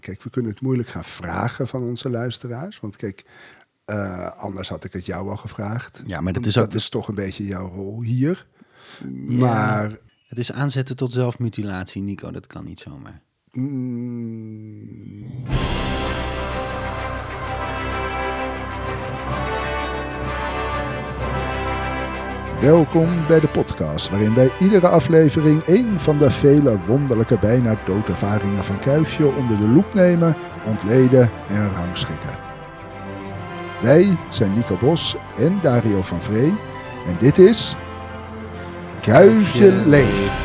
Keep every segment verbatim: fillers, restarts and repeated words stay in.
Kijk, we kunnen het moeilijk gaan vragen van onze luisteraars. Want kijk, uh, anders had ik het jou al gevraagd. Ja, maar dat is, ook... dat is toch een beetje jouw rol hier. Ja, maar... Het is aanzetten tot zelfmutilatie, Nico. Dat kan niet zomaar. Mm... Welkom bij de podcast, waarin wij iedere aflevering één van de vele wonderlijke bijna doodervaringen van Kuifje onder de loep nemen, ontleden en rangschikken. Wij zijn Nico Bos en Dario van Vree en dit is Kuifje leeft.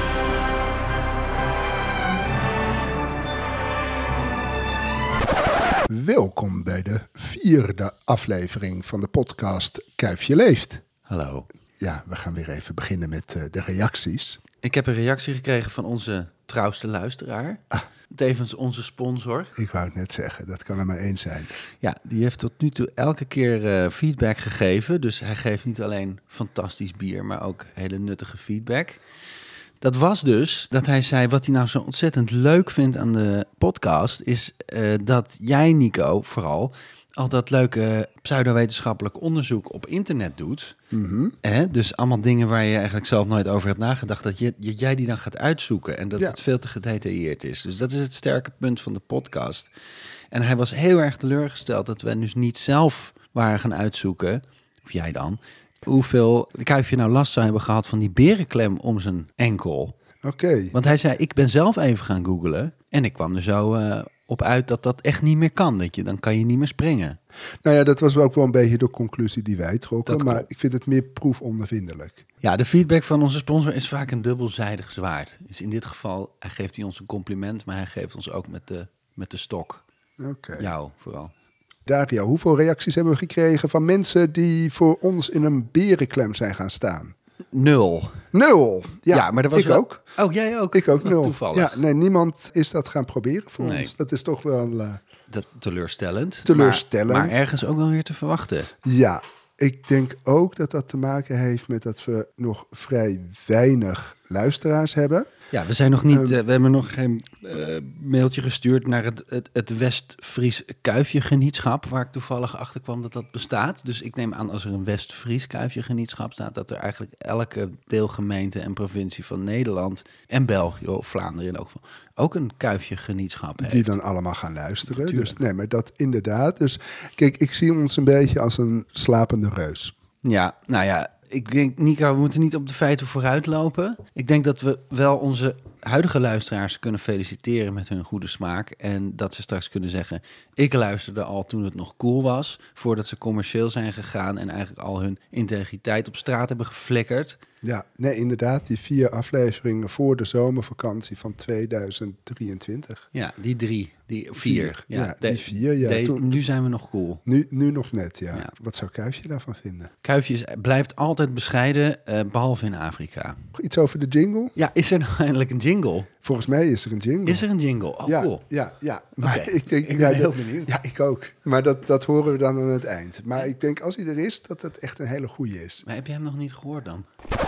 Welkom bij de vierde aflevering van de podcast Kuifje leeft. Hallo. Ja, we gaan weer even beginnen met uh, de reacties. Ik heb een reactie gekregen van onze trouwste luisteraar. Ah. Tevens onze sponsor. Ik wou het net zeggen, dat kan er maar één zijn. Ja, die heeft tot nu toe elke keer uh, feedback gegeven. Dus hij geeft niet alleen fantastisch bier, maar ook hele nuttige feedback. Dat was dus dat hij zei, wat hij nou zo ontzettend leuk vindt aan de podcast, is uh, dat jij, Nico, vooral al dat leuke pseudowetenschappelijk onderzoek op internet doet. Mm-hmm. Hè? Dus allemaal dingen waar je eigenlijk zelf nooit over hebt nagedacht, dat, je, dat jij die dan gaat uitzoeken en dat ja. het veel te gedetailleerd is. Dus dat is het sterke punt van de podcast. En hij was heel erg teleurgesteld dat we dus niet zelf waren gaan uitzoeken, of jij dan, hoeveel Kuifje nou last zou hebben gehad van die berenklem om zijn enkel. Oké. Okay. Want hij zei, ik ben zelf even gaan googlen en ik kwam er zo uh, op uit dat dat echt niet meer kan. Dat je, dan kan je niet meer springen. Nou ja, dat was ook wel een beetje de conclusie die wij trokken, maar klopt. Ik vind het meer proefondervindelijk. Ja, de feedback van onze sponsor is vaak een dubbelzijdig zwaard. Dus in dit geval, hij geeft hij ons een compliment, maar hij geeft ons ook met de, met de stok. Oké. Okay. Jou vooral. Dario, hoeveel reacties hebben we gekregen van mensen die voor ons in een berenklem zijn gaan staan? Nul. Nul? Ja, ja maar dat was ik wel... ook. Oh, jij ook? Ik ook, nul. Toevallig. Ja, nee, niemand is dat gaan proberen voor nee. ons. Dat is toch wel... Uh... Dat teleurstellend. Teleurstellend. Maar, maar ergens ook wel weer te verwachten. Ja, ik denk ook dat dat te maken heeft met dat we nog vrij weinig luisteraars hebben. Ja, we zijn nog niet. Um, uh, we hebben nog geen uh, mailtje gestuurd naar het, het, het West-Fries Kuifje-genietschap, waar ik toevallig achter kwam dat dat bestaat. Dus ik neem aan, als er een West-Fries Kuifje-genietschap staat, dat er eigenlijk elke deelgemeente en provincie van Nederland en België, of Vlaanderen in elk geval, ook een Kuifje-genietschap heeft. Die dan allemaal gaan luisteren. Dus nee, maar dat inderdaad. Dus kijk, ik zie ons een beetje als een slapende reus. Ja, nou ja. Ik denk, Nico, we moeten niet op de feiten vooruitlopen. Ik denk dat we wel onze huidige luisteraars kunnen feliciteren met hun goede smaak. En dat ze straks kunnen zeggen, ik luisterde al toen het nog cool was, voordat ze commercieel zijn gegaan en eigenlijk al hun integriteit op straat hebben geflikkerd. Ja, nee, inderdaad, die vier afleveringen voor de zomervakantie van tweeduizend drieëntwintig. Ja, die drie, die vier. vier. Ja, ja de, die vier. Ja, de, toen, nu zijn we nog cool. Nu, nu nog net, ja. ja. Wat zou Kuifje daarvan vinden? Kuifje is, blijft altijd bescheiden, uh, behalve in Afrika. Iets over de jingle? Ja, is er nou eindelijk een jingle? Volgens mij is er een jingle. Is er een jingle? Oh, ja, cool. Ja, ja. Maar okay. ik, denk, ik ben ja, heel dat, benieuwd. Ja, ik ook. Maar dat, dat horen we dan aan het eind. Maar ik denk, als hij er is, dat het echt een hele goeie is. Maar heb je hem nog niet gehoord dan?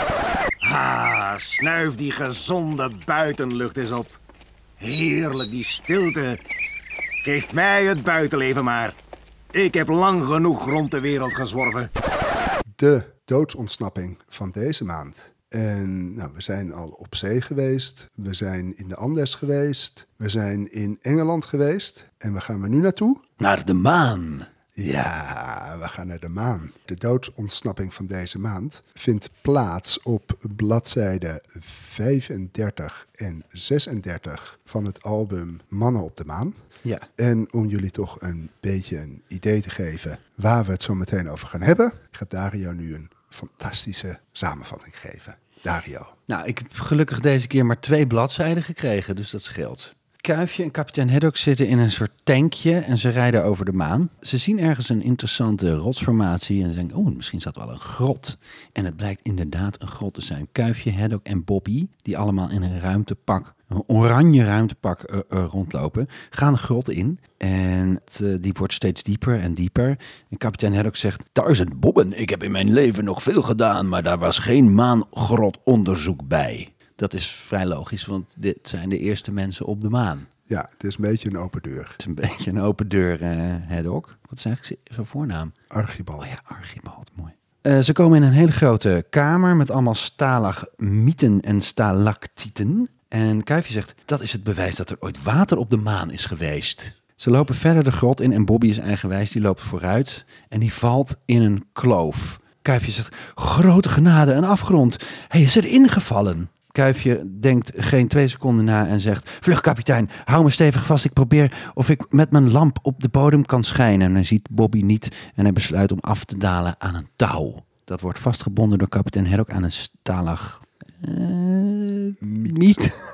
Ha, snuif die gezonde buitenlucht eens op. Heerlijk, die stilte. Geef mij het buitenleven maar. Ik heb lang genoeg rond de wereld gezworven. De doodsontsnapping van deze maand. En nou, we zijn al op zee geweest. We zijn in de Andes geweest. We zijn in Engeland geweest. En waar gaan we nu naartoe? Naar de maan. Ja, we gaan naar de maan. De doodsontsnapping van deze maand vindt plaats op bladzijde vijfendertig en zesendertig van het album Mannen op de Maan. Ja. En om jullie toch een beetje een idee te geven waar we het zo meteen over gaan hebben, gaat Dario nu een fantastische samenvatting geven. Dario. Nou, ik heb gelukkig deze keer maar twee bladzijden gekregen, dus dat scheelt. Kuifje en kapitein Haddock zitten in een soort tankje en ze rijden over de maan. Ze zien ergens een interessante rotsformatie en ze denken, oh, misschien zat wel een grot. En het blijkt inderdaad een grot te zijn. Kuifje, Haddock en Bobby, die allemaal in een ruimtepak, een oranje ruimtepak uh, uh, rondlopen, gaan de grot in. En het, uh, die wordt steeds dieper en dieper. En kapitein Haddock zegt, duizend bobben, ik heb in mijn leven nog veel gedaan, maar daar was geen maangrotonderzoek bij. Dat is vrij logisch, want dit zijn de eerste mensen op de maan. Ja, het is een beetje een open deur. Het is een beetje een open deur, uh, Haddock. Wat is eigenlijk zijn voornaam? Archibald. Oh ja, Archibald, mooi. Uh, ze komen in een hele grote kamer met allemaal stalagmieten en stalactieten. En Kuifje zegt, dat is het bewijs dat er ooit water op de maan is geweest. Ze lopen verder de grot in en Bobby is eigenwijs, die loopt vooruit en die valt in een kloof. Kuifje zegt, grote genade, een afgrond. Hij is erin gevallen. Kuifje denkt geen twee seconden na en zegt, vlug kapitein, hou me stevig vast. Ik probeer of ik met mijn lamp op de bodem kan schijnen. En hij ziet Bobby niet en hij besluit om af te dalen aan een touw. Dat wordt vastgebonden door kapitein Haddock aan een stalag... Uh, miet.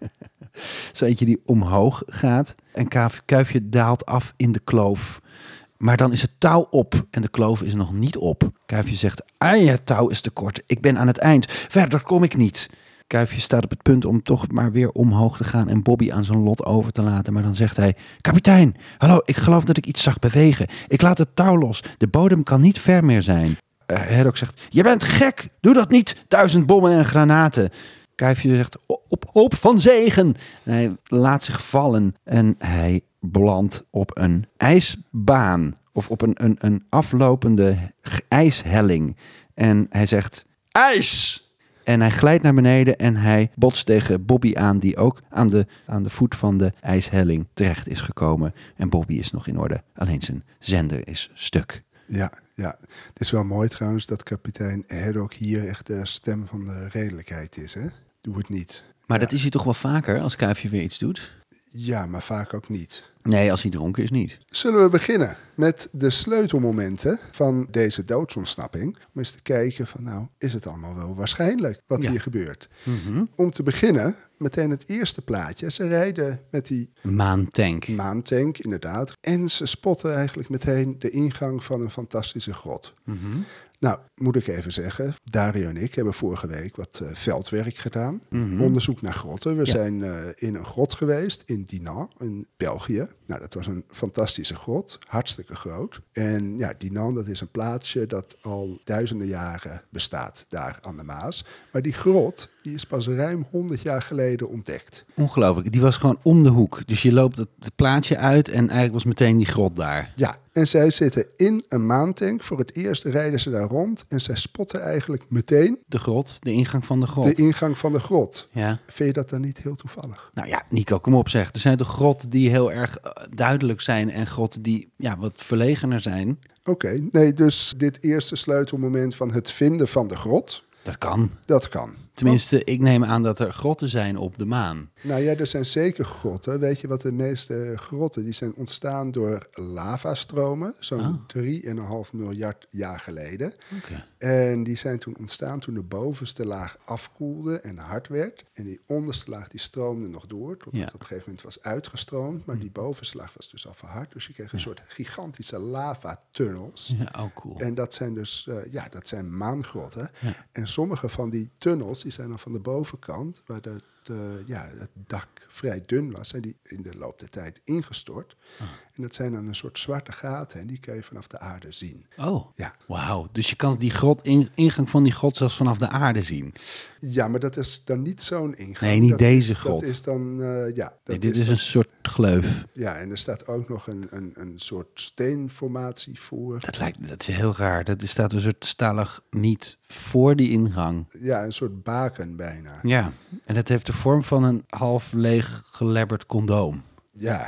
Zo eentje die omhoog gaat. En Kuifje daalt af in de kloof. Maar dan is het touw op en de kloof is nog niet op. Kuifje zegt, ai, het touw is te kort. Ik ben aan het eind. Verder kom ik niet. Kuifje staat op het punt om toch maar weer omhoog te gaan en Bobby aan zijn lot over te laten. Maar dan zegt hij, kapitein, hallo, ik geloof dat ik iets zag bewegen. Ik laat het touw los. De bodem kan niet ver meer zijn. Uh, Haddock zegt, je bent gek, doe dat niet, duizend bommen en granaten. Kuifje zegt, op hoop van zegen. En hij laat zich vallen en hij belandt op een ijsbaan. Of op een, een, een aflopende ijshelling. En hij zegt, ijs! En hij glijdt naar beneden en hij botst tegen Bobby aan, die ook aan de, aan de voet van de ijshelling terecht is gekomen. En Bobby is nog in orde, alleen zijn zender is stuk. Ja, ja. Het is wel mooi trouwens dat kapitein Haddock hier echt de stem van de redelijkheid is. Hè? Doe het niet. Maar ja. Dat is hij toch wel vaker als Kuifje weer iets doet? Ja, maar vaak ook niet. Nee, als hij dronken is niet. Zullen we beginnen met de sleutelmomenten van deze doodsontsnapping? Om eens te kijken van nou, is het allemaal wel waarschijnlijk wat ja. hier gebeurt? Mm-hmm. Om te beginnen, meteen het eerste plaatje. Ze rijden met die maantank. Maantank, inderdaad. En ze spotten eigenlijk meteen de ingang van een fantastische grot. Mm-hmm. Nou, moet ik even zeggen, Dario en ik hebben vorige week wat uh, veldwerk gedaan. Mm-hmm. Onderzoek naar grotten. We ja. zijn uh, in een grot geweest in Dinan, in België. Nou, dat was een fantastische grot, hartstikke groot. En ja, Dinan, dat is een plaatsje dat al duizenden jaren bestaat, daar aan de Maas. Maar die grot, die is pas ruim honderd jaar geleden ontdekt. Ongelooflijk, die was gewoon om de hoek. Dus je loopt het plaatsje uit en eigenlijk was meteen die grot daar. Ja, en zij zitten in een maantank. Voor het eerst rijden ze daar rond en zij spotten eigenlijk meteen... De grot, de ingang van de grot. De ingang van de grot. Ja. Vind je dat dan niet heel toevallig? Nou ja, Nico, kom op zeg. Er zijn toch grotten die heel erg uh, duidelijk zijn en grotten die ja, wat verlegener zijn. Oké, okay, nee, dus dit eerste sleutelmoment van het vinden van de grot... Dat kan. Dat kan. Tenminste, ik neem aan dat er grotten zijn op de maan. Nou ja, er zijn zeker grotten. Weet je wat de meeste grotten, die zijn ontstaan door lavastromen. Zo'n oh. drie komma vijf miljard jaar geleden. Okay. En die zijn toen ontstaan toen de bovenste laag afkoelde en hard werd. En die onderste laag die stroomde nog door, totdat ja. het op een gegeven moment was uitgestroomd. Maar die bovenste laag was dus al verhard. Dus je kreeg een ja. soort gigantische lavatunnels. Ja, oh cool. En dat zijn dus, uh, ja, dat zijn maangrotten. Ja. En sommige van die tunnels, die zijn dan van de bovenkant, waar de, de, ja, het dak vrij dun was, zijn die in de loop der tijd ingestort. Oh. En dat zijn dan een soort zwarte gaten en die kun je vanaf de aarde zien. Oh, ja. Wauw. Dus je kan die grot, in, ingang van die grot zelfs vanaf de aarde zien. Ja, maar dat is dan niet zo'n ingang. Nee, niet dat deze is, grot. Dat is dan, uh, ja. Dat nee, dit is, is dan, een soort gleuf. Ja, en er staat ook nog een, een, een soort steenformatie voor. Dat lijkt, dat is heel raar. Dat is, staat een soort stalagmiet voor die ingang. Ja, een soort baken bijna. Ja, en dat heeft de vorm van een half leeg gelebberd condoom. Ja.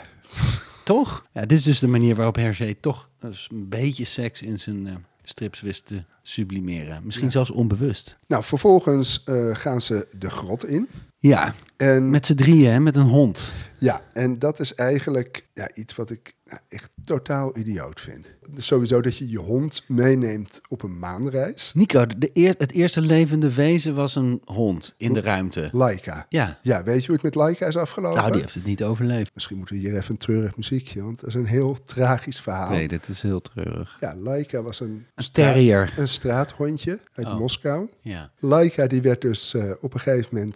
Toch? Ja, dit is dus de manier waarop Hergé toch dus een beetje seks in zijn uh, strips wist te sublimeren. Misschien ja. zelfs onbewust. Nou, vervolgens uh, gaan ze de grot in. Ja, en met z'n drieën, hè, met een hond. Ja, en dat is eigenlijk ja, iets wat ik nou, echt totaal idioot vind. Dus sowieso dat je je hond meeneemt op een maanreis. Nico, de eer, het eerste levende wezen was een hond in de ruimte. Laika. Ja. Ja, weet je hoe het met Laika is afgelopen? Nou, die heeft het niet overleefd. Misschien moeten we hier even een treurig muziekje, want het is een heel tragisch verhaal. Nee, dat is heel treurig. Ja, Laika was een, een terrier. Straat, een straathondje uit oh. Moskou. Ja. Laika die werd dus uh, op een gegeven moment uh, van straat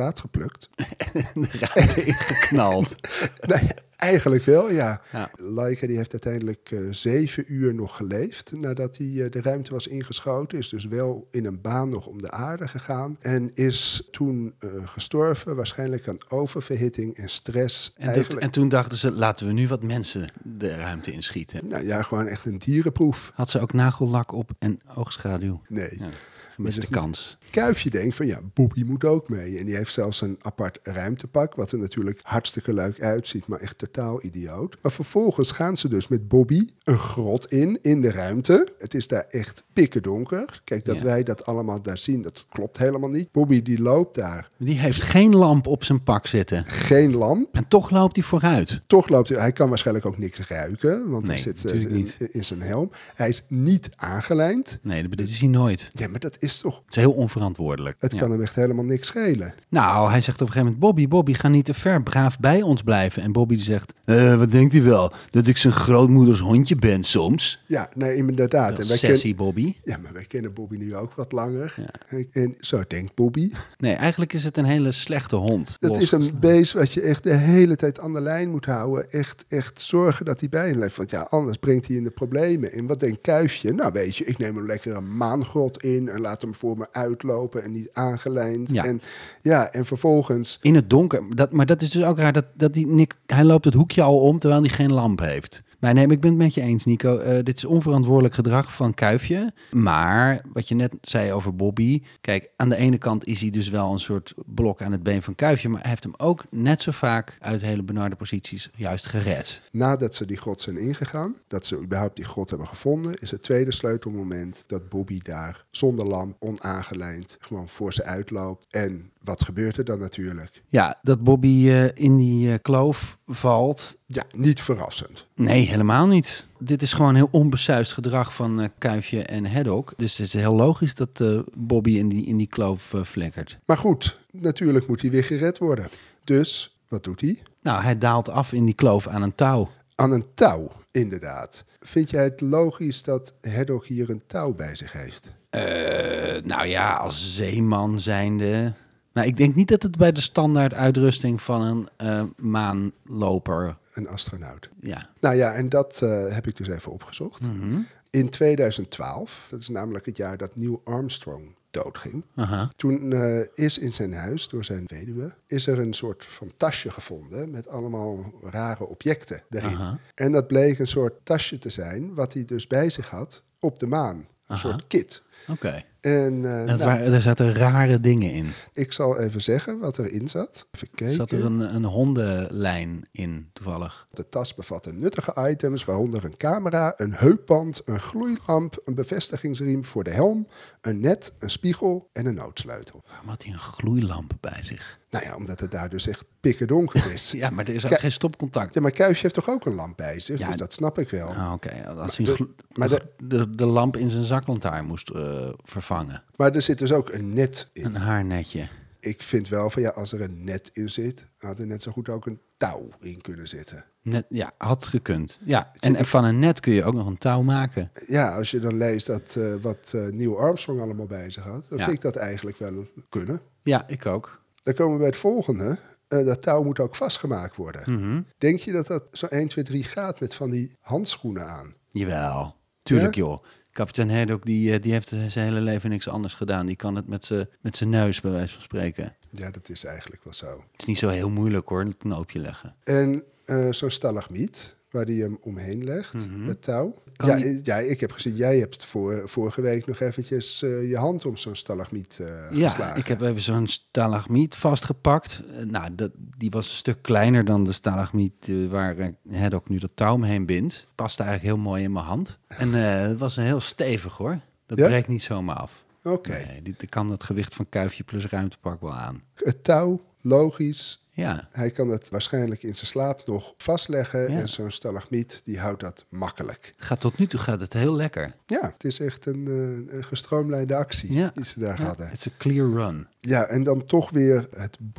straat geplukt. De ruimte ingeknald. Nee, eigenlijk wel, ja. Ja. Laika die heeft uiteindelijk uh, zeven uur nog geleefd nadat hij uh, de ruimte was ingeschoten. Is dus wel in een baan nog om de aarde gegaan. En is toen uh, gestorven, waarschijnlijk aan oververhitting en stress. En, dat, en toen dachten ze, laten we nu wat mensen de ruimte inschieten. Nou ja, gewoon echt een dierenproef. Had ze ook nagellak op en oogschaduw? Nee. Ja. Gemiste dus kans. Kuifje denkt van ja, Bobby moet ook mee. En die heeft zelfs een apart ruimtepak, wat er natuurlijk hartstikke leuk uitziet, maar echt totaal idioot. Maar vervolgens gaan ze dus met Bobby een grot in, in de ruimte. Het is daar echt pikkerdonker. Kijk, dat ja. wij dat allemaal daar zien, dat klopt helemaal niet. Bobby die loopt daar. Die heeft geen lamp op zijn pak zitten. Geen lamp. En toch loopt hij vooruit. Toch loopt hij. Hij kan waarschijnlijk ook niks ruiken, want nee, hij zit uh, in, in zijn helm. Hij is niet aangelijnd. Nee, dat is hij nooit. Ja, maar dat is toch... Het is heel onverantwoordelijk. Het ja. kan hem echt helemaal niks schelen. Nou, hij zegt op een gegeven moment, Bobby, Bobby, ga niet te ver, braaf bij ons blijven. En Bobby zegt, uh, wat denkt hij wel? Dat ik zijn grootmoeders hondje ben soms? Ja, nee, inderdaad. Dat en wij sassy ken... Bobby. Ja, maar wij kennen Bobby nu ook wat langer. Ja. En, en zo denkt Bobby. Nee, eigenlijk is het een hele slechte hond. Dat is een beest wat je echt de hele tijd aan de lijn moet houden. Echt, echt zorgen dat hij bij je leeft. Want ja, anders brengt hij in de problemen. En wat denkt Kuifje? Nou weet je, ik neem hem lekker een maangrot in en laat hem voor me uitlopen en niet aangelijnd. Ja. En, ja, en vervolgens... In het donker. Dat, maar dat is dus ook raar. Dat, dat die Nick, hij loopt het hoekje al om terwijl hij geen lamp heeft. Maar nee, ik ben het met je eens, Nico. Uh, dit is onverantwoordelijk gedrag van Kuifje. Maar wat je net zei over Bobby. Kijk, aan de ene kant is hij dus wel een soort blok aan het been van Kuifje. Maar hij heeft hem ook net zo vaak uit hele benarde posities juist gered. Nadat ze die grot zijn ingegaan, dat ze überhaupt die grot hebben gevonden, is het tweede sleutelmoment dat Bobby daar zonder lamp, onaangelijnd, gewoon voor ze uitloopt. En wat gebeurt er dan natuurlijk? Ja, dat Bobby uh, in die uh, kloof valt. Ja, niet verrassend. Nee, helemaal niet. Dit is gewoon heel onbesuisd gedrag van uh, Kuifje en Haddock. Dus het is heel logisch dat uh, Bobby in die, in die kloof uh, flikkert. Maar goed, natuurlijk moet hij weer gered worden. Dus, wat doet hij? Nou, hij daalt af in die kloof aan een touw. Aan een touw, inderdaad. Vind jij het logisch dat Haddock hier een touw bij zich heeft? Uh, nou ja, als zeeman zijnde... Nou, ik denk niet dat het bij de standaard uitrusting van een uh, maanloper... Een astronaut. Ja. Nou ja, en dat uh, heb ik dus even opgezocht. Mm-hmm. In tweeduizend twaalf, dat is namelijk het jaar dat Neil Armstrong doodging. Uh-huh. Toen uh, is in zijn huis, door zijn weduwe, is er een soort van tasje gevonden met allemaal rare objecten erin. Uh-huh. En dat bleek een soort tasje te zijn, wat hij dus bij zich had op de maan. Een uh-huh. soort kit. Oké. Okay. En uh, nou, waren, er zaten rare dingen in. Ik zal even zeggen wat erin zat. Even kijken. Zat er een, een hondenlijn in, toevallig? De tas bevatte nuttige items, waaronder een camera, een heupband, een gloeilamp, een bevestigingsriem voor de helm, een net, een spiegel en een noodsleutel. Waarom had hij een gloeilamp bij zich? Nou ja, omdat het daar dus echt pikkerdonker is. Ja, maar er is ook Ku- geen stopcontact. Ja, maar Kuifje heeft toch ook een lamp bij zich? Ja, dus dat snap ik wel. Ah, oké. Okay. Als Maar hij de- glo- maar de, de- de, de lamp in zijn zaklantaarn moest uh, vervangen. Maar er zit dus ook een net in. Een haarnetje. Ik vind wel van ja, als er een net in zit, had er net zo goed ook een touw in kunnen zitten. Net, ja, had gekund. Ja, Zit en, er- en van een net kun je ook nog een touw maken. Ja, als je dan leest dat uh, wat uh, Neil Armstrong allemaal bij zich had, dan Ja. vind ik dat eigenlijk wel kunnen. Ja, ik ook. Dan komen we bij het volgende. Uh, dat touw moet ook vastgemaakt worden. Mm-hmm. Denk je dat dat zo één, twee, drie gaat met van die handschoenen aan? Jawel, tuurlijk Ja? joh. Kapitein Haddock die, uh, die heeft zijn hele leven niks anders gedaan. Die kan het met zijn met zijn neus, bij wijze van spreken. Ja, dat is eigenlijk wel zo. Het is niet zo heel moeilijk hoor, een knoopje leggen. En uh, zo'n stalagmiet, waar die hem omheen legt, Mhm. het touw. Kan Ja, die- i- ja, ik heb gezien, jij hebt voor, vorige week nog eventjes uh, je hand om zo'n stalagmiet uh, Ja, geslagen. ik heb even zo'n stalagmiet vastgepakt. Uh, nou, dat, die was een stuk kleiner dan de stalagmiet uh, waar uh, Haddock nu dat touw omheen bindt. Paste eigenlijk heel mooi in mijn hand. En uh, het was een heel stevig hoor. Dat Ja? breekt niet zomaar af. Oké. Nee, die, die kan het gewicht van Kuifje plus ruimtepak wel aan. Het touw, logisch. Ja, Hij kan het waarschijnlijk in zijn slaap nog vastleggen. Ja. En zo'n stalagmiet, die houdt dat makkelijk. gaat tot nu toe gaat het heel lekker. Ja, het is echt een, uh, een gestroomlijnde actie Ja. die ze daar Ja, hadden. it's a clear run. Ja, en dan toch weer het Bobby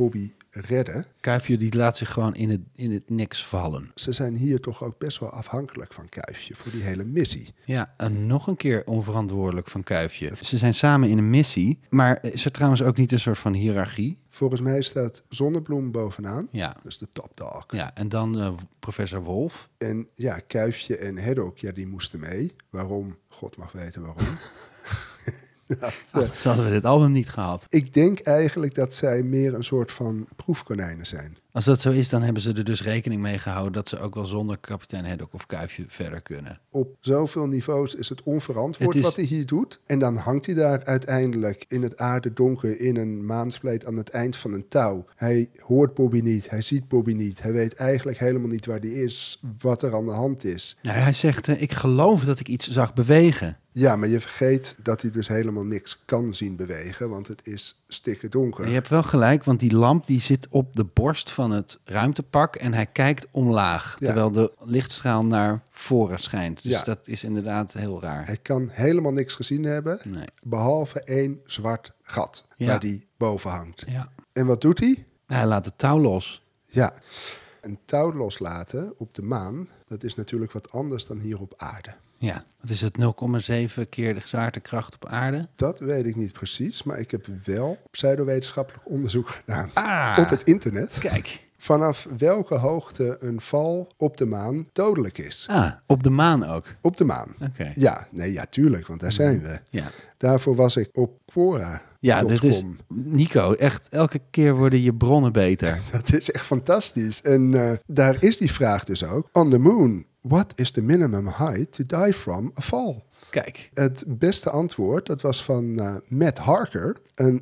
redden. Kuifje die laat zich gewoon in het, in het niks vallen. Ze zijn hier toch ook best wel afhankelijk van Kuifje voor die hele missie. Ja, en nog een keer onverantwoordelijk van Kuifje. Ze zijn samen in een missie, maar is er trouwens ook niet een soort van hiërarchie? Volgens mij staat Zonnebloem bovenaan. Ja. Dat is de top dog. Ja, en dan uh, professor Wolf. En ja, Kuifje en Haddock, ja, die moesten mee. Waarom? God mag weten waarom. dat, uh, ah, zo hadden we dit album niet gehad. Ik denk eigenlijk dat zij meer een soort van proefkonijnen zijn. Als dat zo is, dan hebben ze er dus rekening mee gehouden dat ze ook wel zonder kapitein Haddock of Kuifje verder kunnen. Op zoveel niveaus is het onverantwoord het is... wat hij hier doet. En dan hangt hij daar uiteindelijk in het aardedonker in een maanspleet aan het eind van een touw. Hij hoort Bobby niet, hij ziet Bobby niet. Hij weet eigenlijk helemaal niet waar hij is, wat er aan de hand is. Nou, hij zegt, uh, ik geloof dat ik iets zag bewegen. Ja, maar je vergeet dat hij dus helemaal niks kan zien bewegen, want het is stikke donker. Je hebt wel gelijk, want die lamp die zit op de borst van het ruimtepak en hij kijkt omlaag, ja. terwijl de lichtstraal naar voren schijnt. Dus ja. dat is inderdaad heel raar. Hij kan helemaal niks gezien hebben, nee. behalve één zwart gat ja. waar die boven hangt. Ja. En wat doet hij? Hij laat het touw los. Ja, een touw loslaten op de maan, dat is natuurlijk wat anders dan hier op aarde. Ja, wat is het, nul komma zeven keer de zwaartekracht op aarde? Dat weet ik niet precies, maar ik heb wel pseudowetenschappelijk onderzoek gedaan ah, op het internet. Kijk. Vanaf welke hoogte een val op de maan dodelijk is. Ah, op de maan ook? Op de maan. Oké. Okay. Ja, nee, ja, tuurlijk, want daar zijn we. Ja. Daarvoor was ik op Quora. Ja, dit is, Nico, echt elke keer worden je bronnen beter. Dat is echt fantastisch. En uh, daar is die vraag dus ook. On the moon, what is the minimum height to die from a fall? Kijk. Het beste antwoord, dat was van uh, Matt Harker, een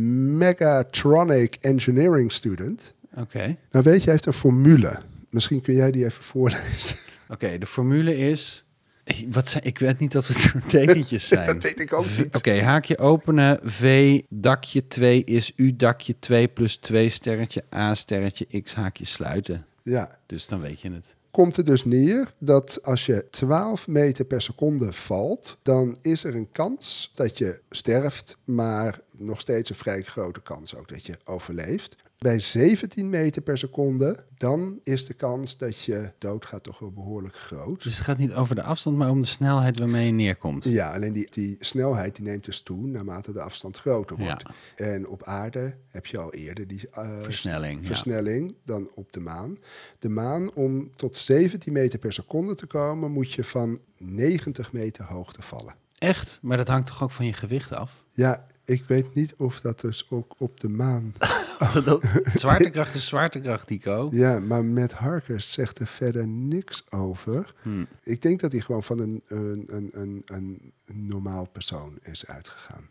Megatronic engineering student. Oké. Okay. Nou weet je, hij heeft een formule. Misschien kun jij die even voorlezen. Oké, okay, de formule is... Wat zijn, ik weet niet dat het soort tekentjes zijn. Dat weet ik ook niet. Oké, okay, haakje openen. V, dakje twee is U, dakje twee plus twee, sterretje A, sterretje X, haakje sluiten. Ja. Dus dan weet je het. Komt er dus neer dat als je twaalf meter per seconde valt, dan is er een kans dat je sterft, maar nog steeds een vrij grote kans ook dat je overleeft. Bij zeventien meter per seconde, dan is de kans dat je doodgaat toch wel behoorlijk groot. Dus het gaat niet over de afstand, maar om de snelheid waarmee je neerkomt. Ja, alleen die, die snelheid die neemt dus toe naarmate de afstand groter wordt. Ja. En op aarde heb je al eerder die uh, versnelling, versnelling ja. dan op de maan. De maan, om tot zeventien meter per seconde te komen, moet je van negentig meter hoogte vallen. Echt? Maar dat hangt toch ook van je gewicht af? Ja, ik weet niet of dat dus ook op de maan... Zwaartekracht is zwaartekracht, Nico. Ja, maar Matt Harker zegt er verder niks over. Hmm. Ik denk dat hij gewoon van een, een, een, een, een normaal persoon is uitgegaan.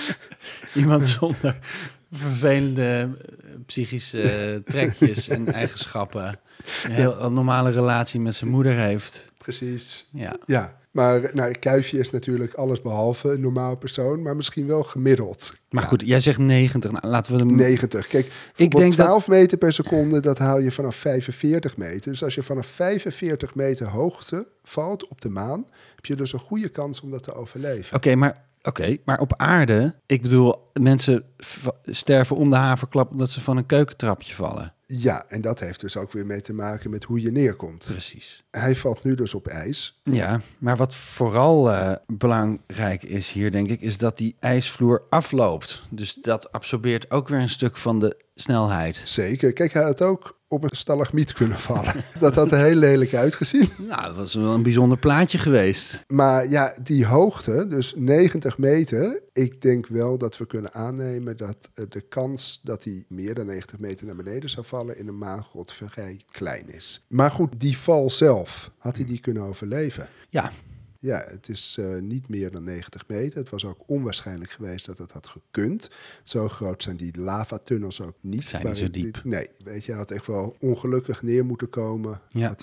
Iemand zonder vervelende psychische trekjes en eigenschappen. Een heel een normale relatie met zijn moeder heeft. Precies. Ja. Ja. Maar nou, Kuifje is natuurlijk alles behalve een normaal persoon, maar misschien wel gemiddeld. Maar ja. goed, jij zegt negentig. Nou, laten we hem... negentig. Kijk, ik denk twaalf dat... meter per seconde, dat haal je vanaf vijfenveertig meter. Dus als je vanaf vijfenveertig meter hoogte valt op de maan, heb je dus een goede kans om dat te overleven. Oké, okay, maar... Oké, okay, maar op aarde, ik bedoel, mensen v- sterven om de haverklap omdat ze van een keukentrapje vallen. Ja, en dat heeft dus ook weer mee te maken met hoe je neerkomt. Precies. Hij valt nu dus op ijs. Ja, maar wat vooral uh, belangrijk is hier, denk ik, is dat die ijsvloer afloopt. Dus dat absorbeert ook weer een stuk van de snelheid. Zeker. Kijk, hij had ook op een stalagmiet kunnen vallen. Dat had er heel lelijk uitgezien. Nou, dat was wel een bijzonder plaatje geweest. Maar ja, die hoogte, dus negentig meter... ik denk wel dat we kunnen aannemen dat uh, de kans dat hij meer dan negentig meter naar beneden zou vallen in een maangrot vrij klein is. Maar goed, die val zelf, had hij die kunnen overleven? Ja. Ja, het is uh, niet meer dan negentig meter. Het was ook onwaarschijnlijk geweest dat het had gekund. Zo groot zijn die lavatunnels ook niet. Zijn niet zo diep. Nee, weet je, hij had echt wel ongelukkig neer moeten komen. Ja. Had hij het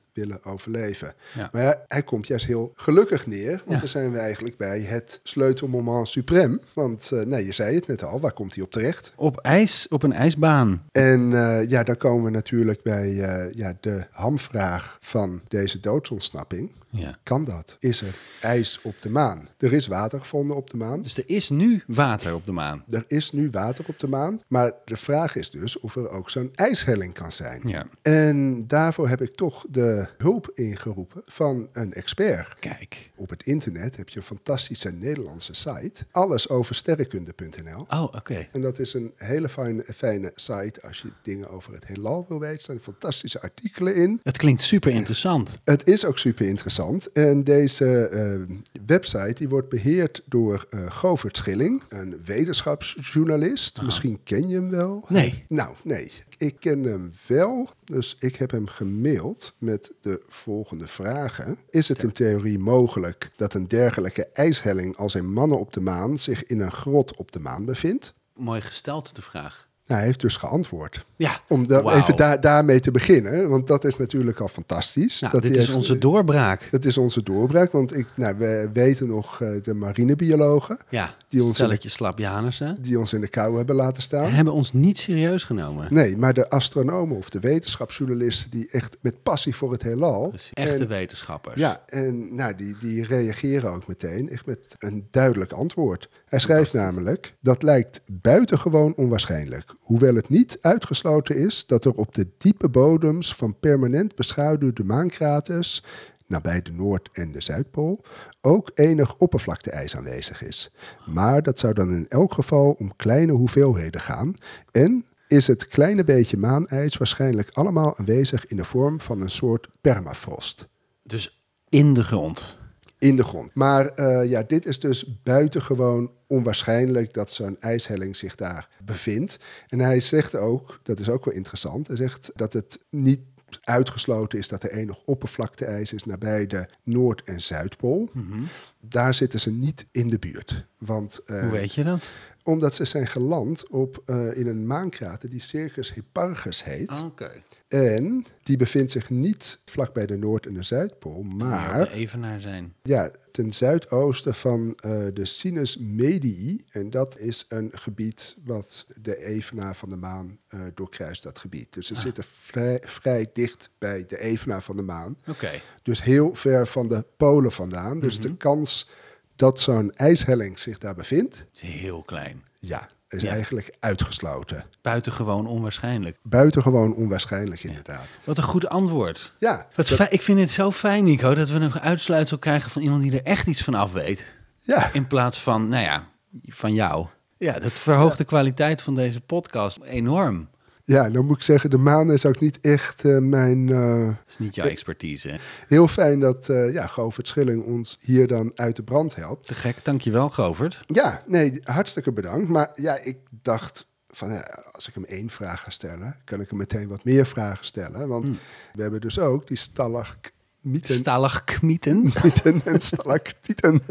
willen overleven. Ja. Maar ja, hij komt juist heel gelukkig neer, want Ja. dan zijn we eigenlijk bij het sleutelmoment suprême. Want uh, nee, je zei het net al, waar komt hij op terecht? Op ijs, op een ijsbaan. En uh, ja, dan komen we natuurlijk bij uh, ja, de hamvraag van deze doodsontsnapping. Ja. Kan dat? Is er ijs op de maan? Er is water gevonden op de maan. Dus er is nu water op de maan. Er is nu water op de maan. Maar de vraag is dus of er ook zo'n ijshelling kan zijn. Ja. En daarvoor heb ik toch de hulp ingeroepen van een expert. Kijk. Op het internet heb je een fantastische Nederlandse site. alles over sterrenkunde punt n l. Oh, oké. Okay. En dat is een hele fijne, fijne site als je dingen over het heelal wil weten. Er staan fantastische artikelen in. Het klinkt super interessant. Het is ook super interessant. En deze uh, website die wordt beheerd door uh, Govert Schilling, een wetenschapsjournalist. Aha. Misschien ken je hem wel? Nee. Nou, nee. Ik ken hem wel, dus ik heb hem gemaild met de volgende vragen. Is het in theorie mogelijk dat een dergelijke ijshelling als in Mannen op de Maan zich in een grot op de maan bevindt? Mooi gesteld, de vraag. Nou, hij heeft dus geantwoord. Ja. Om da- wow. even da- daarmee te beginnen, want dat is natuurlijk al fantastisch. Nou, dat dit is heeft, onze doorbraak. Dat is onze doorbraak, want ik, nou, we weten nog uh, de marinebiologen. Ja, die ons stelletje slapjanussen. Die ons in de kou hebben laten staan. Hebben ons niet serieus genomen. Nee, maar de astronomen of de wetenschapsjournalisten die echt met passie voor het heelal. Precies. Echte en, wetenschappers. Ja, en nou, die, die reageren ook meteen echt met een duidelijk antwoord. Hij schrijft namelijk, dat lijkt buitengewoon onwaarschijnlijk. Hoewel het niet uitgesloten is dat er op de diepe bodems van permanent beschaduwde maankraters, nabij de Noord- en de Zuidpool, ook enig oppervlakteijs aanwezig is. Maar dat zou dan in elk geval om kleine hoeveelheden gaan en is het kleine beetje maanijs waarschijnlijk allemaal aanwezig in de vorm van een soort permafrost. Dus in de grond. In de grond. Maar uh, ja, dit is dus buitengewoon onwaarschijnlijk dat zo'n ijshelling zich daar bevindt. En hij zegt ook, dat is ook wel interessant, hij zegt dat het niet uitgesloten is dat er enig oppervlakteijs is nabij de Noord- en Zuidpool. Mm-hmm. Daar zitten ze niet in de buurt. Want, uh, Hoe weet je dat? Omdat ze zijn geland op, uh, in een maankrater die Circus Hipparchus heet. Oké. Okay. En die bevindt zich niet vlakbij de Noord- en de Zuidpool, maar ja, de evenaar zijn. Ja, ten zuidoosten van uh, de Sinus Medii. En dat is een gebied wat de evenaar van de maan uh, doorkruist, dat gebied. Dus ze ah. zitten vrij, vrij dicht bij de evenaar van de maan. Oké. Okay. Dus heel ver van de polen vandaan. Dus mm-hmm. de kans dat zo'n ijshelling zich daar bevindt, is heel klein. Ja, is ja. eigenlijk uitgesloten. Buitengewoon onwaarschijnlijk. Buitengewoon onwaarschijnlijk, inderdaad. Ja. Wat een goed antwoord. Ja. Wat dat... fijn, ik vind het zo fijn, Nico, dat we een uitsluitsel krijgen van iemand die er echt iets van af weet. Ja. In plaats van, nou ja, van jou. Ja, dat verhoogt ja. de kwaliteit van deze podcast enorm. Ja, dan moet ik zeggen, de maan is ook niet echt uh, mijn... Uh, dat is niet jouw expertise, hè? Heel fijn dat uh, ja, Govert Schilling ons hier dan uit de brand helpt. Te gek, dankjewel, Govert. Ja, nee, hartstikke bedankt. Maar ja, ik dacht van, ja, als ik hem één vraag ga stellen, kan ik hem meteen wat meer vragen stellen. Want hmm. we hebben dus ook die stalagmieten. Stalagmieten. en stalactieten.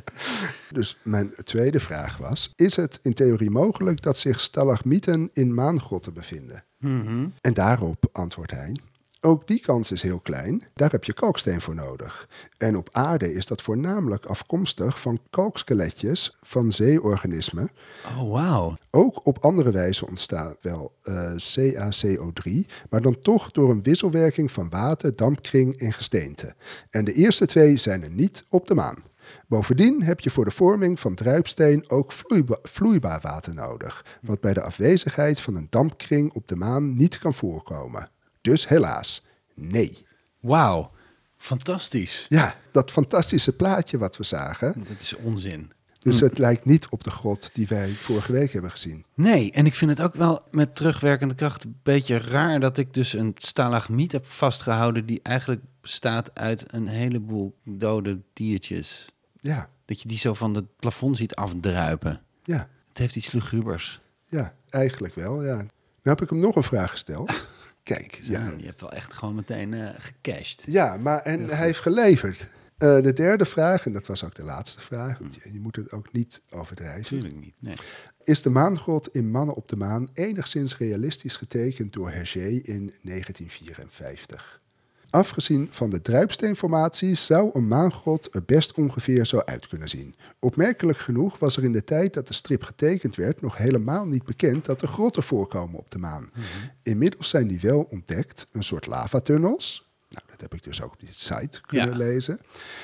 Dus mijn tweede vraag was, is het in theorie mogelijk dat zich stalagmieten in maangrotten bevinden? Mm-hmm. En daarop antwoordt hij, ook die kans is heel klein, daar heb je kalksteen voor nodig. En op aarde is dat voornamelijk afkomstig van kalkskeletjes van zeeorganismen. Oh, wauw. Ook op andere wijze ontstaat wel uh, C a C O drie, maar dan toch door een wisselwerking van water, dampkring en gesteente. En de eerste twee zijn er niet op de maan. Bovendien heb je voor de vorming van druipsteen ook vloeiba- vloeibaar water nodig, wat bij de afwezigheid van een dampkring op de maan niet kan voorkomen. Dus helaas, nee. Wauw, fantastisch. Ja, dat fantastische plaatje wat we zagen. Dat is onzin. Dus hm. het lijkt niet op de grot die wij vorige week hebben gezien. Nee, en ik vind het ook wel met terugwerkende kracht een beetje raar dat ik dus een stalagmiet heb vastgehouden die eigenlijk bestaat uit een heleboel dode diertjes. Ja. Dat je die zo van het plafond ziet afdruipen. Ja. Het heeft iets lugubers. Ja, eigenlijk wel, ja. Nu heb ik hem nog een vraag gesteld. Kijk. Ja, ja. Je hebt wel echt gewoon meteen uh, gecashed. Ja, maar en hij heeft geleverd. Uh, de derde vraag, en dat was ook de laatste vraag, want je, je moet het ook niet overdrijven. Tuurlijk niet, nee. Is de maangrot in Mannen op de Maan enigszins realistisch getekend door Hergé in negentien vierenvijftig? Afgezien van de druipsteenformatie zou een maangrot er best ongeveer zo uit kunnen zien. Opmerkelijk genoeg was er in de tijd dat de strip getekend werd nog helemaal niet bekend dat er grotten voorkomen op de maan. Mm-hmm. Inmiddels zijn die wel ontdekt, een soort lavatunnels. Nou, dat heb ik dus ook op die site kunnen ja. lezen.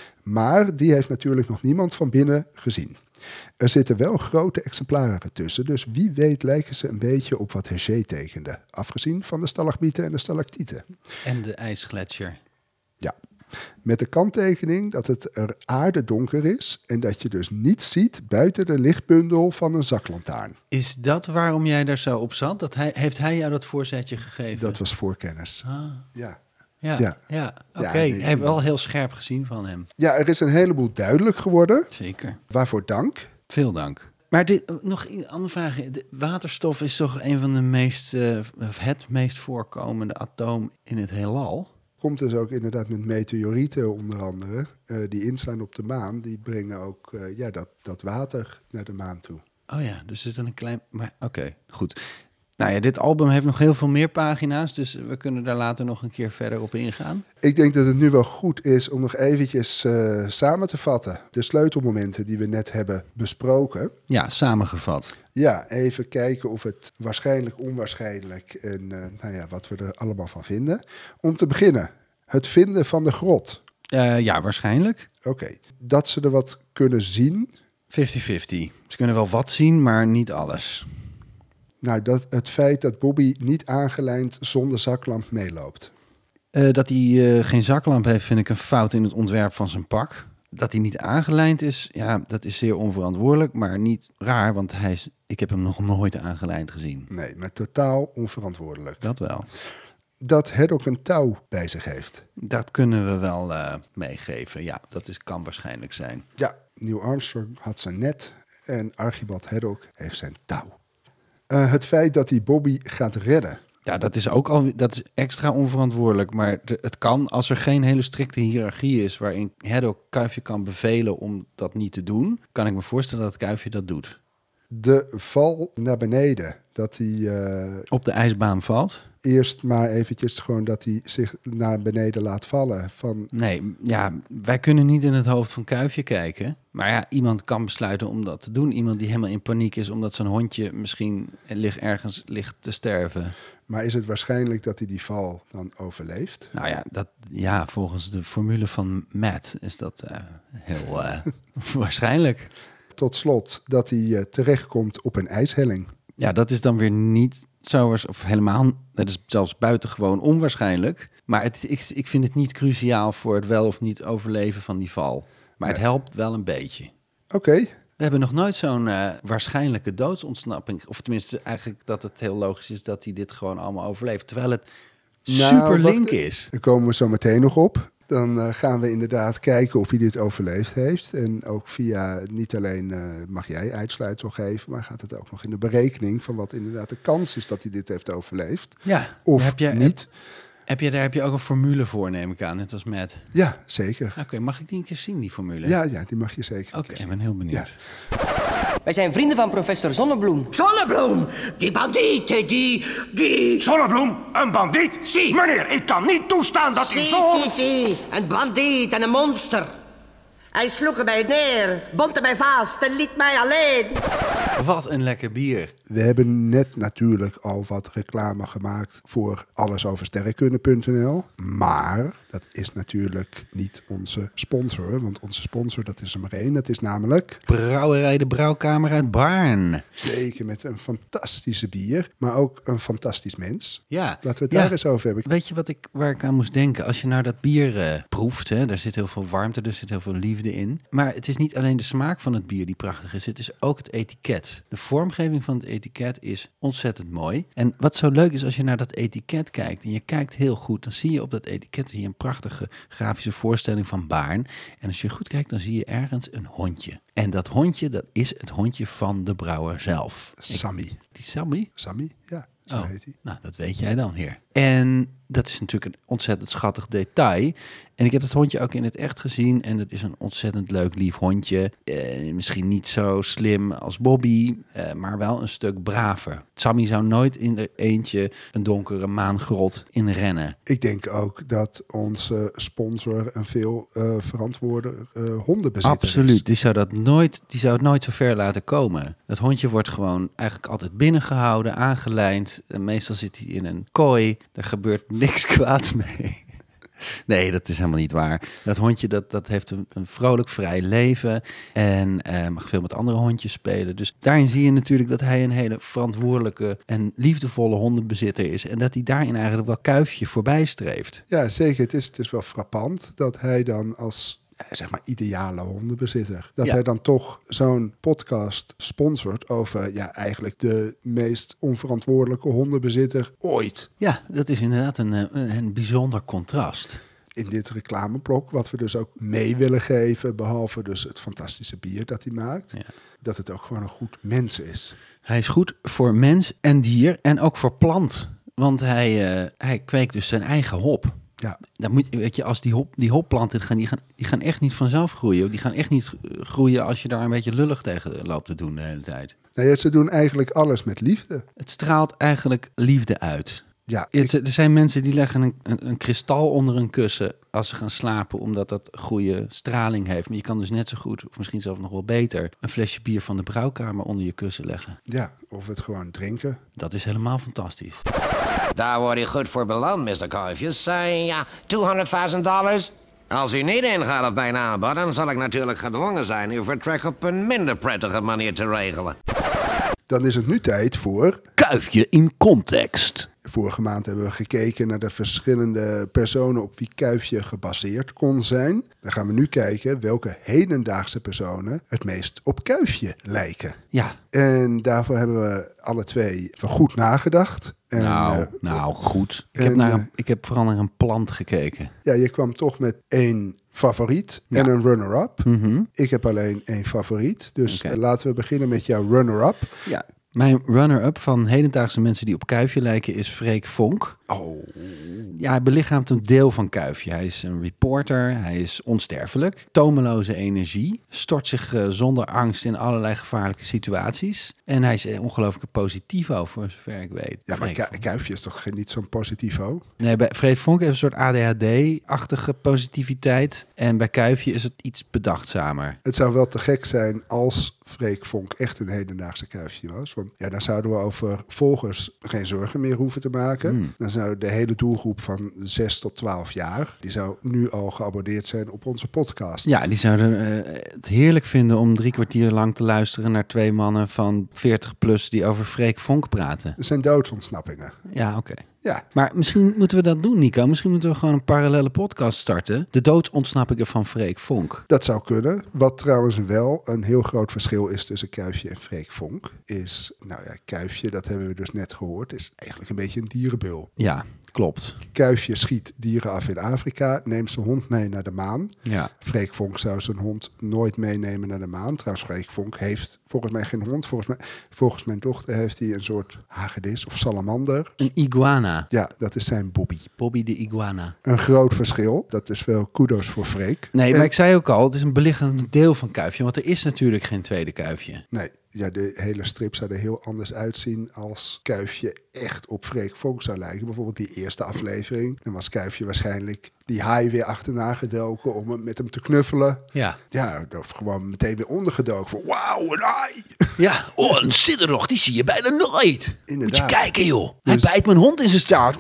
Maar die heeft natuurlijk nog niemand van binnen gezien. Er zitten wel grote exemplaren tussen, dus wie weet lijken ze een beetje op wat Hergé tekende. Afgezien van de stalagmieten en de stalactieten. En de ijsgletsjer. Ja, met de kanttekening dat het er aardedonker is en dat je dus niets ziet buiten de lichtbundel van een zaklantaarn. Is dat waarom jij daar zo op zat? Dat hij, heeft hij jou dat voorzetje gegeven? Dat was voorkennis. Ah. Ja. Ja, ja. ja oké. Okay. Ja, nee, heb wel heel scherp gezien van hem. Ja, er is een heleboel duidelijk geworden. Zeker. Waarvoor dank. Veel dank. Maar dit, nog een andere vraag. De waterstof is toch een van de meest, uh, het meest voorkomende atoom in het heelal? Komt dus ook inderdaad met meteorieten onder andere. Uh, die inslaan op de maan, die brengen ook uh, ja, dat, dat water naar de maan toe. Oh ja, dus er is een klein... Oké, okay, goed. Nou ja, dit album heeft nog heel veel meer pagina's, dus we kunnen daar later nog een keer verder op ingaan. Ik denk dat het nu wel goed is om nog eventjes uh, samen te vatten. De sleutelmomenten die we net hebben besproken. Ja, samengevat. Ja, even kijken of het waarschijnlijk, onwaarschijnlijk en uh, nou ja, wat we er allemaal van vinden. Om te beginnen, het vinden van de grot. Uh, ja, waarschijnlijk. Oké, okay. Dat ze er wat kunnen zien. vijftig vijftig. Ze kunnen wel wat zien, maar niet alles. Nou, dat, het feit dat Bobby niet aangelijnd zonder zaklamp meeloopt. Uh, dat hij uh, geen zaklamp heeft, vind ik een fout in het ontwerp van zijn pak. Dat hij niet aangelijnd is, ja, dat is zeer onverantwoordelijk, maar niet raar, want hij is, ik heb hem nog nooit aangelijnd gezien. Nee, maar totaal onverantwoordelijk. Dat wel. Dat Haddock een touw bij zich heeft. Dat kunnen we wel uh, meegeven, ja, dat is, kan waarschijnlijk zijn. Ja, Neil Armstrong had zijn net en Archibald Haddock heeft zijn touw. Uh, het feit dat hij Bobby gaat redden. Ja, dat is ook al dat is extra onverantwoordelijk. Maar de, het kan, als er geen hele strikte hiërarchie is waarin Haddock Kuifje kan bevelen om dat niet te doen, kan ik me voorstellen dat Kuifje dat doet. De val naar beneden, dat hij uh, op de ijsbaan valt. Eerst maar eventjes gewoon dat hij zich naar beneden laat vallen. Van... Nee, ja, wij kunnen niet in het hoofd van Kuifje kijken. Maar ja, iemand kan besluiten om dat te doen. Iemand die helemaal in paniek is omdat zijn hondje misschien ligt ergens ligt te sterven. Maar is het waarschijnlijk dat hij die val dan overleeft? Nou ja, dat, ja volgens de formule van Matt is dat uh, heel uh, waarschijnlijk. Tot slot dat hij uh, terechtkomt op een ijshelling. Ja, dat is dan weer niet zo, of helemaal, dat is zelfs buitengewoon onwaarschijnlijk. Maar het, ik, ik vind het niet cruciaal voor het wel of niet overleven van die val. Maar nee. Het helpt wel een beetje. Oké. Okay. We hebben nog nooit zo'n uh, waarschijnlijke doodsontsnapping. Of tenminste eigenlijk dat het heel logisch is dat hij dit gewoon allemaal overleeft. Terwijl het nou, super link is. Daar komen we zo meteen nog op. Dan uh, gaan we inderdaad kijken of hij dit overleefd heeft. En ook via, niet alleen uh, mag jij uitsluitsel geven, maar gaat het ook nog in de berekening van wat inderdaad de kans is dat hij dit heeft overleefd. Ja. Of heb je, niet. Heb, heb je, daar heb je ook een formule voor, neem ik aan, net als Matt. Ja, zeker. Oké, okay, mag ik die een keer zien, die formule? Ja, ja die mag je zeker. Oké, okay, ik ben heel benieuwd. Ja. Wij zijn vrienden van professor Zonnebloem. Zonnebloem? Die bandiet, die... die... Zonnebloem? Een bandiet? Si. Meneer, ik kan niet toestaan dat si, u zo... Si, si, een bandiet en een monster. Hij sloeg mij neer, bond mij vast en liet mij alleen. Wat een lekker bier. We hebben net natuurlijk al wat reclame gemaakt voor allesoversterrenkunde punt n l. Maar dat is natuurlijk niet onze sponsor. Want onze sponsor, dat is er maar één. Dat is namelijk... Brouwerij de Brouwkamer uit Baarn. Zeker, met een fantastische bier. Maar ook een fantastisch mens. Ja. Laten we het ja. daar eens over hebben. Weet je wat ik, waar ik aan moest denken? Als je nou dat bier uh, proeft, hè, daar zit heel veel warmte, er zit heel veel liefde in. Maar het is niet alleen de smaak van het bier die prachtig is. Het is ook het etiket. De vormgeving van het etiket is ontzettend mooi. En wat zo leuk is als je naar dat etiket kijkt en je kijkt heel goed, dan zie je op dat etiket zie je een prachtige grafische voorstelling van Baarn. En als je goed kijkt, dan zie je ergens een hondje. En dat hondje, dat is het hondje van de brouwer zelf. Sammy. Ik, die Sammy? Sammy, ja. Zo oh, heet hij. Nou, dat weet jij dan weer. En dat is natuurlijk een ontzettend schattig detail. En ik heb het hondje ook in het echt gezien. En het is een ontzettend leuk, lief hondje. Eh, misschien niet zo slim als Bobby, eh, maar wel een stuk braver. Sammy zou nooit in er eentje een donkere maangrot inrennen. Ik denk ook dat onze sponsor een veel uh, verantwoorde uh, hondenbezitter Absoluut. is. Die zou, dat nooit, die zou het nooit zo ver laten komen. Dat hondje wordt gewoon eigenlijk altijd binnengehouden, aangelijnd. En meestal zit hij in een kooi. Daar gebeurt niks kwaads mee. Nee, dat is helemaal niet waar. Dat hondje dat, dat heeft een, een vrolijk, vrij leven en uh, mag veel met andere hondjes spelen. Dus daarin zie je natuurlijk dat hij een hele verantwoordelijke en liefdevolle hondenbezitter is. En dat hij daarin eigenlijk wel Kuifje voorbij streeft. Ja, zeker. Het is, het is wel frappant dat hij dan als zeg maar ideale hondenbezitter, dat ja. hij dan toch zo'n podcast sponsort over ja, eigenlijk de meest onverantwoordelijke hondenbezitter ooit. Ja, dat is inderdaad een, een, een bijzonder contrast. In dit reclameblok, wat we dus ook mee willen geven, behalve dus het fantastische bier dat hij maakt, ja. dat het ook gewoon een goed mens is. Hij is goed voor mens en dier en ook voor plant, want hij, uh, hij kweekt dus zijn eigen hop. Ja. Dan moet, weet je, als die, hop, die hopplanten gaan die, gaan, die gaan echt niet vanzelf groeien. Die gaan echt niet groeien als je daar een beetje lullig tegen loopt te doen de hele tijd. Nee, ze doen eigenlijk alles met liefde. Het straalt eigenlijk liefde uit. Ja, ik... Er zijn mensen die leggen een, een, een kristal onder een kussen als ze gaan slapen, omdat dat goede straling heeft. Maar je kan dus net zo goed, of misschien zelfs nog wel beter, een flesje bier van de brouwkamer onder je kussen leggen. Ja, of het gewoon drinken. Dat is helemaal fantastisch. Daar word je goed voor beloond, mister Kuifjes. Say, ja, tweehonderdduizend dollars. Als u niet ingaat op mijn aanbod, dan zal ik natuurlijk gedwongen zijn uw vertrek op een minder prettige manier te regelen. Dan is het nu tijd voor Kuifje in context. Vorige maand hebben we gekeken naar de verschillende personen op wie Kuifje gebaseerd kon zijn. Dan gaan we nu kijken welke hedendaagse personen het meest op Kuifje lijken. Ja. En daarvoor hebben we alle twee goed nagedacht. En, nou, uh, nou, goed. Ik, en, heb naar een, ik heb vooral naar een plant gekeken. Ja, je kwam toch met één favoriet ja. en een runner-up. Mm-hmm. Ik heb alleen één favoriet. Dus okay. uh, laten we beginnen met jouw runner-up. Ja. Mijn runner-up van hedendaagse mensen die op Kuifje lijken is Freek Vonk. Oh. Ja, hij belichaamt een deel van Kuifje. Hij is een reporter, hij is onsterfelijk, tomeloze energie, stort zich uh, zonder angst in allerlei gevaarlijke situaties. En hij is ongelooflijk positivo, voor zover ik weet. Ja, maar Ku- Kuifje is toch niet zo'n positivo? Nee, bij Freek Vonk heeft een soort A D H D-achtige positiviteit. En bij Kuifje is het iets bedachtzamer. Het zou wel te gek zijn als Freek Vonk echt een hedendaagse Kuifje was. Want ja, dan zouden we over volgers geen zorgen meer hoeven te maken. Mm. Dan zou de hele doelgroep van zes tot twaalf jaar, die zou nu al geabonneerd zijn op onze podcast. Ja, die zouden uh, het heerlijk vinden om drie kwartier lang te luisteren naar twee mannen van veertig plus die over Freek Vonk praten. Dat zijn doodsontsnappingen. Ja, oké. Okay. Ja. Maar misschien moeten we dat doen, Nico. Misschien moeten we gewoon een parallele podcast starten. De doodsontsnappingen van Freek Vonk. Dat zou kunnen. Wat trouwens wel een heel groot verschil is tussen Kuifje en Freek Vonk, is, nou ja, Kuifje, dat hebben we dus net gehoord, is eigenlijk een beetje een dierenbeul. Ja, klopt. Kuifje schiet dieren af in Afrika, neemt zijn hond mee naar de maan. Ja. Freek Vonk zou zijn hond nooit meenemen naar de maan. Trouwens, Freek Vonk heeft volgens mij geen hond. Volgens, mij, volgens mijn dochter heeft hij een soort hagedis of salamander. Een iguana. Ja, dat is zijn Bobby. Bobby de iguana. Een groot verschil. Dat is wel kudos voor Freek. Nee, en, maar ik zei ook al, het is een belichaamd deel van Kuifje. Want er is natuurlijk geen tweede Kuifje. Nee. Ja, de hele strip zou er heel anders uitzien als Kuifje echt op Freek Vonk zou lijken. Bijvoorbeeld die eerste aflevering. Dan was Kuifje waarschijnlijk die haai weer achterna gedoken om met hem te knuffelen. Ja. Ja, of gewoon meteen weer ondergedoken. Van, wauw, een haai! Ja, oh, een sidderrog, die zie je bijna nooit. Inderdaad. Moet je kijken, joh. Dus... Hij bijt mijn hond in zijn staart.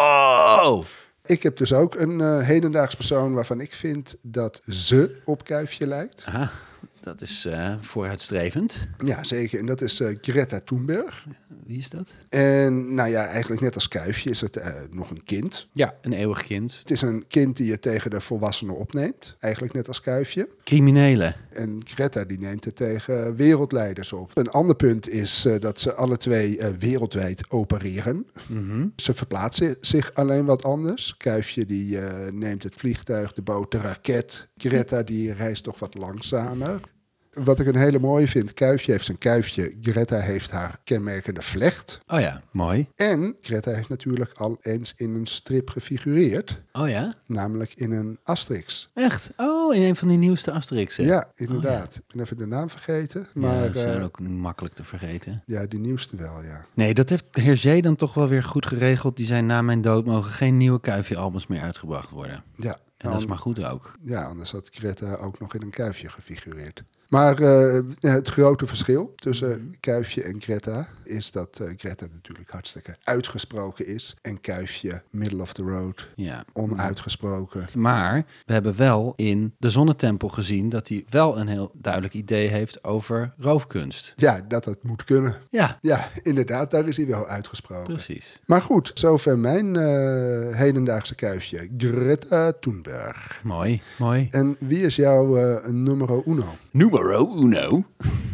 Wow! Ik heb dus ook een uh, hedendaags persoon waarvan ik vind dat ze op Kuifje lijkt. Aha. Dat is uh, vooruitstrevend. Ja, zeker. En dat is uh, Greta Thunberg. Wie is dat? En nou ja, eigenlijk net als Kuifje is het uh, nog een kind. Ja, een eeuwig kind. Het is een kind die je tegen de volwassenen opneemt. Eigenlijk net als Kuifje. Criminelen. En Greta die neemt het tegen wereldleiders op. Een ander punt is uh, dat ze alle twee uh, wereldwijd opereren. Mm-hmm. Ze verplaatsen zich alleen wat anders. Kuifje die uh, neemt het vliegtuig, de boot, de raket. Greta die reist toch wat langzamer. Wat ik een hele mooie vind, Kuifje heeft zijn kuifje, Greta heeft haar kenmerkende vlecht. Oh ja, mooi. En Greta heeft natuurlijk al eens in een strip gefigureerd, Oh ja? namelijk in een Asterix. Echt? Oh, in een van die nieuwste Asterixen. Ja, inderdaad. Ik ben even de naam vergeten, maar ja, dat zijn uh, ook makkelijk te vergeten. ja, die nieuwste wel, ja. Nee, dat heeft Hergé dan toch wel weer goed geregeld. Die zei, na mijn dood mogen geen nieuwe Kuifje-albums meer uitgebracht worden. Ja, En dat is maar goed ook. Ja, anders had Greta ook nog in een kuifje gefigureerd. Maar uh, het grote verschil tussen Kuifje en Greta is dat uh, Greta natuurlijk hartstikke uitgesproken is. En Kuifje, middle of the road, Ja. onuitgesproken. Maar we hebben wel in de Zonnetempel gezien dat hij wel een heel duidelijk idee heeft over roofkunst. Ja, dat het moet kunnen. Ja, Ja, inderdaad, daar is hij wel uitgesproken. precies. Maar goed, zover mijn uh, hedendaagse Kuifje. Greta Thunberg. Mooi, mooi. En wie is jouw uh, numero uno? Numero uno.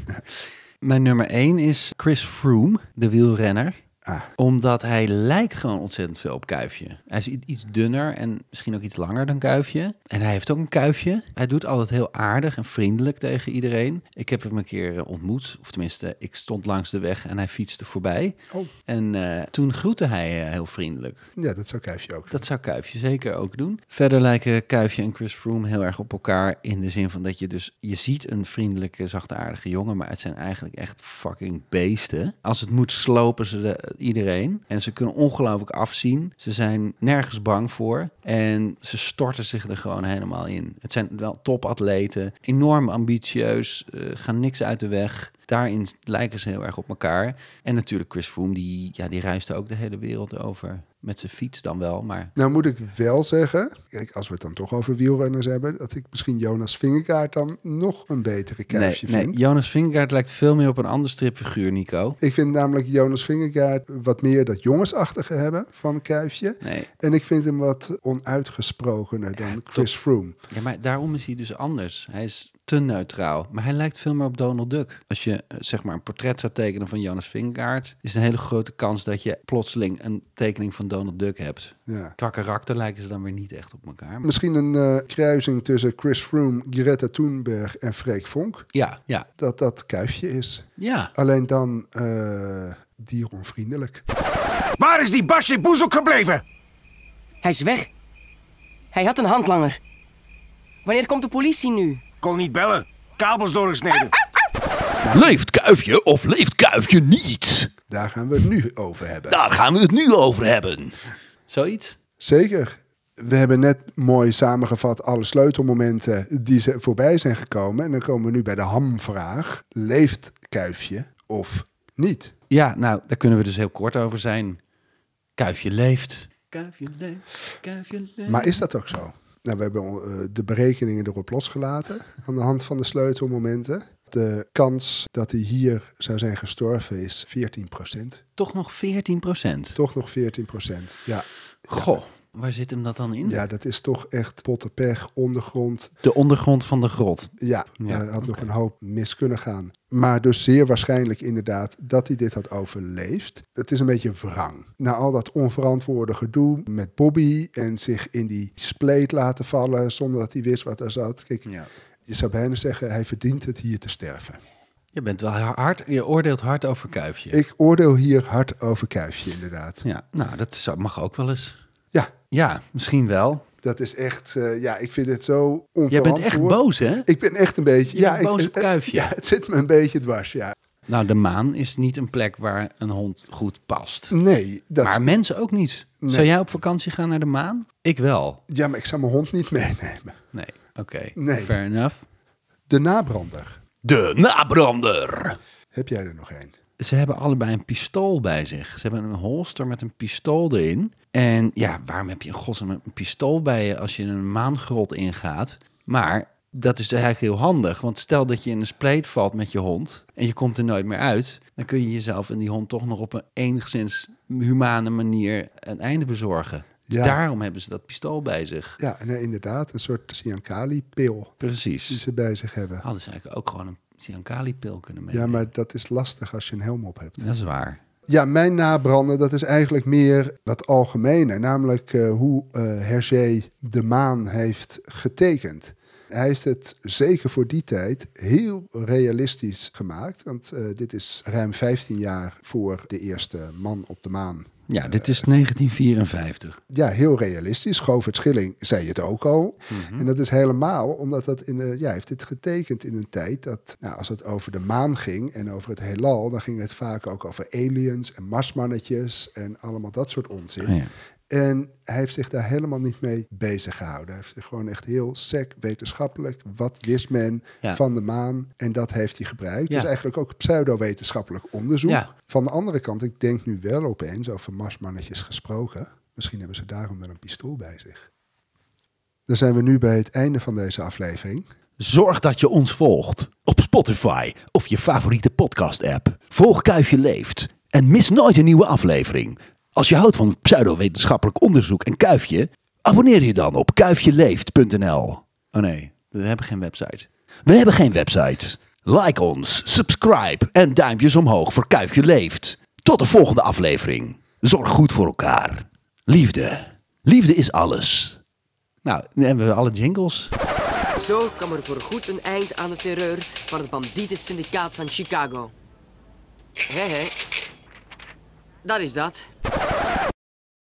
Mijn nummer één is Chris Froome, de wielrenner. Ah. Omdat hij lijkt gewoon ontzettend veel op Kuifje. Hij is iets dunner en misschien ook iets langer dan Kuifje. En hij heeft ook een kuifje. Hij doet altijd heel aardig en vriendelijk tegen iedereen. Ik heb hem een keer ontmoet. Of tenminste, ik stond langs de weg en hij fietste voorbij. Oh. En uh, toen groette hij uh, heel vriendelijk. Ja, dat zou Kuifje ook. Dat zou Kuifje zeker ook doen. Verder lijken Kuifje en Chris Froome heel erg op elkaar. In de zin van dat je dus... Je ziet een vriendelijke, zachtaardige jongen. Maar het zijn eigenlijk echt fucking beesten. Als het moet, slopen ze de, iedereen. En ze kunnen ongelooflijk afzien. Ze zijn nergens bang voor. En ze storten zich er gewoon helemaal in. Het zijn wel topatleten. Enorm ambitieus. Uh, gaan niks uit de weg. Daarin lijken ze heel erg op elkaar. En natuurlijk Chris Froome, die, ja, die reisde ook de hele wereld over. Met zijn fiets dan wel, maar... Nou moet ik wel zeggen, kijk, als we het dan toch over wielrenners hebben, dat ik misschien Jonas Vingegaard dan nog een betere Kuifje nee, vind. Nee, Jonas Vingegaard lijkt veel meer op een ander stripfiguur, Nico. Ik vind namelijk Jonas Vingegaard wat meer dat jongensachtige hebben van Kuifje. Nee. En ik vind hem wat onuitgesprokener dan Ja, Chris top. Froome. Ja, maar daarom is hij dus anders. Hij is te neutraal. Maar hij lijkt veel meer op Donald Duck. Als je uh, zeg maar een portret zou tekenen van Jonas Vingegaard, is een hele grote kans dat je plotseling een tekening van Donald Duck hebt. Ja. Qua karakter lijken ze dan weer niet echt op elkaar. Misschien een uh, kruising tussen Chris Froome, Greta Thunberg en Freek Vonk. Ja, ja, Dat dat Kuifje is. ja. Alleen dan uh, dieronvriendelijk. Waar is die Basje Boezoek gebleven? Hij is weg. Hij had een handlanger. Wanneer komt de politie nu? Kon niet bellen. Kabels doorgesneden. Leeft Kuifje of leeft Kuifje niet? Daar gaan we het nu over hebben. Daar gaan we het nu over hebben. Zoiets? Zeker. We hebben net mooi samengevat alle sleutelmomenten die ze voorbij zijn gekomen. En dan komen we nu bij de hamvraag. Leeft Kuifje of niet? Ja, nou, daar kunnen we dus heel kort over zijn. Kuifje leeft. Kuifje leeft. Kuifje leeft. Maar is dat ook zo? Nou, we hebben uh, de berekeningen erop losgelaten aan de hand van de sleutelmomenten. De kans dat hij hier zou zijn gestorven is veertien procent. Toch nog veertien procent? Toch nog veertien procent, ja. Goh, waar zit hem dat dan in? Ja, dat is toch echt pottenpech, ondergrond. De ondergrond van de grot. Ja, Ja, er had nog oké. een hoop mis kunnen gaan. Maar dus zeer waarschijnlijk inderdaad dat hij dit had overleefd. Het is een beetje wrang. Na al dat onverantwoorde gedoe met Bobby en zich in die spleet laten vallen zonder dat hij wist wat er zat. Kijk, Ja. je zou bijna zeggen, hij verdient het hier te sterven. Je bent wel hard, je oordeelt hard over Kuifje. Ik oordeel hier hard over Kuifje, inderdaad. Ja, nou, dat zou- mag ook wel eens. Ja, Ja, misschien wel. dat is echt, uh, ja, ik vind het zo Jij onverantwoord. bent echt boos, hè? Ik ben echt een beetje... Je ja, bent boos ik, op Kuifje. Ja, het zit me een beetje dwars, ja. Nou, de maan is niet een plek waar een hond goed past. Nee, dat Maar mensen ook niet. Nee. Zou jij op vakantie gaan naar de maan? Ik wel. ja, maar ik zou mijn hond niet meenemen. Nee, oké. Nee. Fair enough. De nabrander. De nabrander. Heb jij er nog één? Ze hebben allebei een pistool bij zich. Ze hebben een holster met een pistool erin. En ja, waarom heb je in godsnaam een pistool bij je als je een maangrot ingaat? Maar dat is eigenlijk heel handig. Want stel dat je in een spleet valt met je hond en je komt er nooit meer uit, dan kun je jezelf en die hond toch nog op een enigszins humane manier een einde bezorgen. Dus Ja. daarom hebben ze dat pistool bij zich. Ja, nee, inderdaad. Een soort Siankali-pil die Precies. ze bij zich hebben. Hadden ze eigenlijk ook gewoon een Siankali-pil kunnen meenemen. Ja, maar dat is lastig als je een helm op hebt. Dat is waar. Ja, mijn nabranden, dat is eigenlijk meer wat algemene. Namelijk uh, hoe uh, Hergé de maan heeft getekend. Hij heeft het zeker voor die tijd heel realistisch gemaakt. Want uh, dit is ruim vijftien jaar voor de eerste man op de maan. Ja, dit is negentien vierenvijftig. Ja, heel realistisch. Govert Schilling zei het ook al. Mm-hmm. En dat is helemaal omdat dat in de, ja, heeft dit getekend in een tijd dat, nou, als het over de maan ging en over het heelal, dan ging het vaak ook over aliens en marsmannetjes en allemaal dat soort onzin. Oh ja. En hij heeft zich daar helemaal niet mee bezig gehouden. Hij heeft zich gewoon echt heel sec wetenschappelijk. Wat wist men ja. van de maan? En dat heeft hij gebruikt. Ja. Dus eigenlijk ook pseudo-wetenschappelijk onderzoek. Ja. Van de andere kant, ik denk nu wel opeens over marsmannetjes gesproken. Misschien hebben ze daarom wel een pistool bij zich. Dan zijn we nu bij het einde van deze aflevering. Zorg dat je ons volgt op Spotify of je favoriete podcast-app. Volg Kuifje Leeft en mis nooit een nieuwe aflevering. Als je houdt van pseudo-wetenschappelijk onderzoek en Kuifje, abonneer je dan op kuifje leeft punt n l. Oh nee, we hebben geen website. We hebben geen website. Like ons, subscribe en duimpjes omhoog voor Kuifje Leeft. Tot de volgende aflevering. Zorg goed voor elkaar. Liefde. Liefde is alles. Nou, nu hebben we alle jingles. Zo kwam er voorgoed een eind aan de terreur van het banditensyndicaat van Chicago. Hé hé, dat is dat.